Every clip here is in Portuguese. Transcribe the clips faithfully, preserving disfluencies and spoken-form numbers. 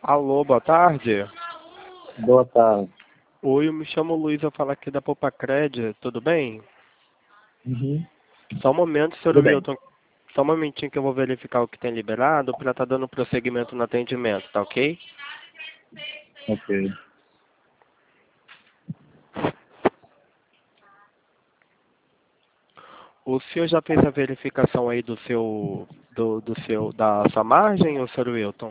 Alô, boa tarde. Boa tarde. Oi, eu me chamo Luiz, eu falo aqui da Popacred, tudo bem? Uhum. Só um momento, senhor Tudo bem. Wilton. Só um momentinho que eu vou verificar o que tem liberado para estar dando prosseguimento no atendimento, tá ok? Ok. O senhor já fez a verificação aí do seu, do, do seu, da sua margem, ou senhor Wilton?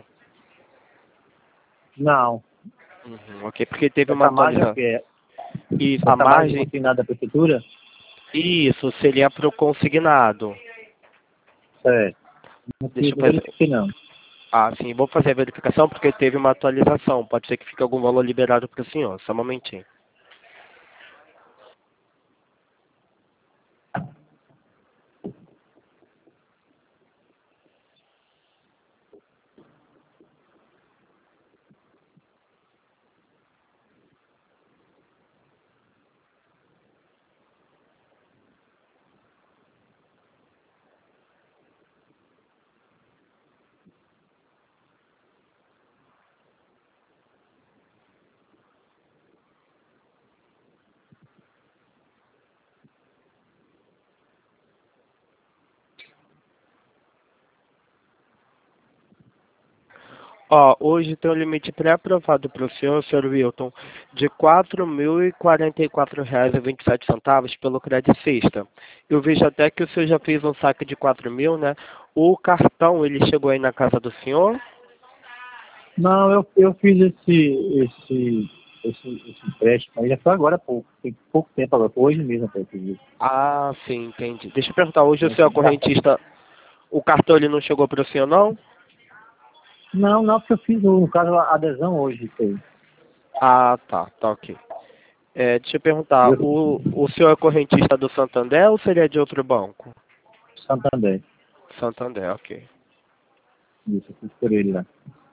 Não. Uhum, ok, porque teve uma Essa margem é o atualização. quê? Isso, a Essa margem margem, consignada da prefeitura? isso, seria para o consignado. Certo. Não Deixa fiz eu fazer. verifiquei não. Ah, sim, vou fazer a verificação porque teve uma atualização. Pode ser que fique algum valor liberado para o senhor. Só um momentinho. Ó, hoje tem um limite pré-aprovado para o senhor, senhor Wilton, de quatro mil e quarenta e quatro reais e vinte e sete centavos pelo Credit Sexta. Eu vejo até que o senhor já fez um saque de quatro mil, né? O cartão, ele chegou aí na casa do senhor? Não, eu, eu fiz esse, esse, esse, esse empréstimo aí, já foi agora há pouco. Tem pouco tempo agora, foi hoje mesmo até que eu fiz. Ah, sim, entendi. Deixa eu perguntar, hoje o Esse senhor é cartão. correntista, o cartão ele não chegou para o senhor, não? Não, não, porque eu fiz, no caso, a adesão hoje. Isso aí. Ah, tá, tá ok. É, deixa eu perguntar, Eu, o, o senhor é correntista do Santander ou seria de outro banco? Santander. Santander, ok. Isso, eu fiz por ele lá.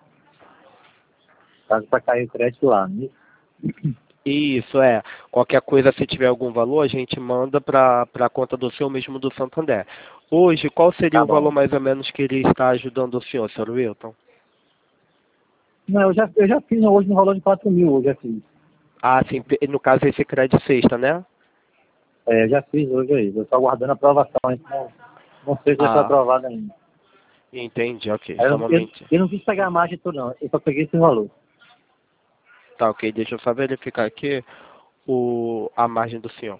Caso para cair o crédito lá, né? Isso, é. Qualquer coisa, se tiver algum valor, a gente manda para a conta do senhor mesmo do Santander. Hoje, qual seria Tá o valor bom. mais ou menos que ele está ajudando o senhor, senhor Wilton? Não, eu já, eu já fiz hoje no valor de quatro mil, hoje já fiz. Ah, sim, pe- no caso esse crédito sexta, né? É, já fiz hoje aí. Eu estou aguardando a aprovação, então não sei se já foi Ah, aprovado ainda. entendi, ok. Aí Só Eu, um eu, momentinho. eu não quis pegar a margem toda, não. Eu só peguei esse valor. Tá, ok. Deixa eu só verificar aqui o, a margem do senhor.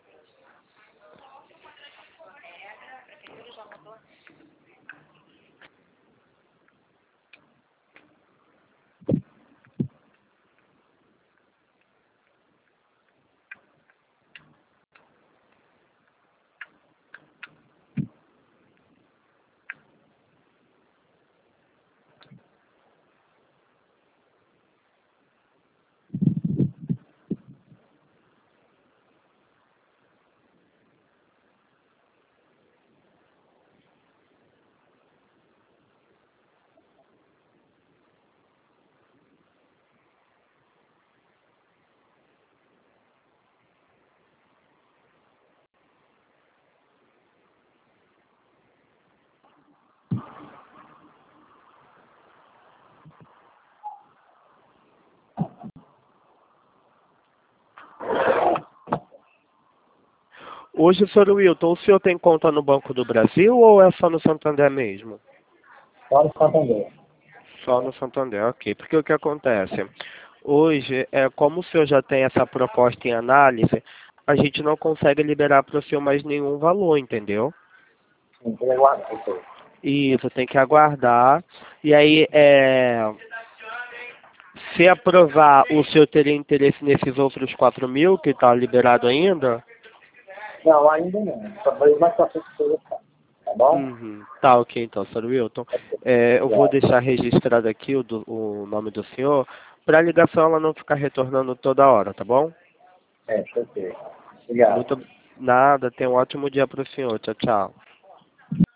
Hoje, senhor Wilton, o senhor tem conta no Banco do Brasil ou é só no Santander mesmo? Só no Santander. Só no Santander, ok. Porque o que acontece? Hoje, é, como o senhor já tem essa proposta em análise, a gente não consegue liberar para o senhor mais nenhum valor, entendeu? Sim, eu aguardo isso aí. Isso, tem que aguardar. E aí, é, se aprovar, o senhor teria interesse nesses outros quatro mil que está liberado ainda? Não, ainda não. Só foi mais pra frente que eu vou ficar. Tá bom? Uhum. Tá, ok, então, senhor Wilton. É, eu vou deixar registrado aqui o, do- o nome do senhor, para a ligação ela não ficar retornando toda hora, tá bom? É, perfeito. Obrigado. Muito nada, tenha um ótimo dia para o senhor. Tchau, tchau.